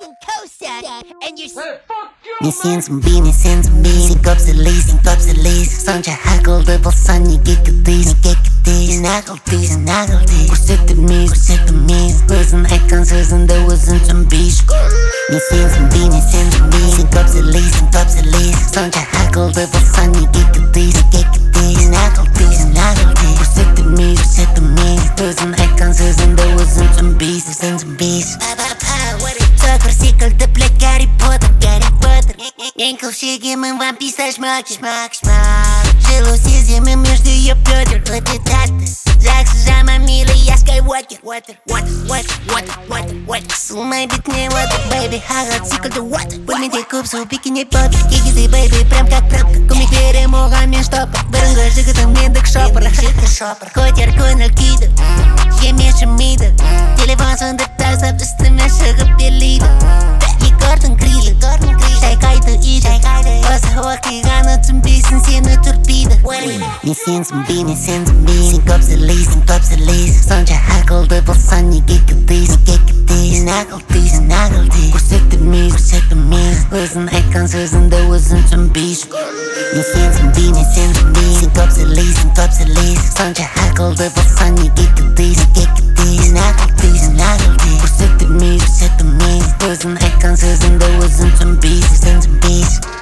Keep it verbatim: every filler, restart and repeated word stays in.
fucking coaster, and you're Hey, fuck you, Ni sin zumbi, ni sin zumbi Sin kopselis, sin kopselis Sonca hakıldı bulsan ni gekidis Ni gekidis, ni nagıldis, ni nagıldis Kursetimiz, kursetimiz Gözün ekran sözünde uzun zumbi Ni sin zumbi, ni sin zumbi Sin kopselis, sin kopselis Sonca hakıldı bulsan ni gekidis Ni gekidis, ni nagıldis, ni nagıldis Kursetimiz, kursetimiz Gözün ekran sözünde uzun zumbi Uzun zumbi Pa pa pa, what it took Recicled the black Harry Potter, Harry Potter Enkel шагом вам писать шмак, шмак, шмак Желуси зимы между ее бедер Лапитаты Жакс, жама, милый, я Skywalker Water, water, water, water, water, water Сумай битне water, baby Хагат, сикл the water Пульмите купсу, бикини поп Кикиты, baby, прям как пробка Кумик перемогами штопор Бырынгой жигатым мендок шопор Котер, конер, кида Емеша, мида Телефон сонда таза Üstüme шығып белиді Егордың грилі Шайқайды иді Осы оқиғаны түсінбейсің сені түртпейді Не сен зумби, не сен зумби Сен көпсілейс, сен көпсілейс Сонша ақылды болсан неге кетейс Неге кетейс, нағылдейс, нағылдейс Көрсетімейс, көрсетімейс Өзің айтқан сөзіңді өзің түсінбейс Не сен зумби, не сен зумби Сен көпсілейс, сен көпсілейс Сонша ақылды болсан неге кетейс Неге кетейс, нағылдейс, нағылдейс Көрсетімейс, көрсетімейс Өзің айтқан сөзіңді өзің түсінбейс Өзің түсінбейс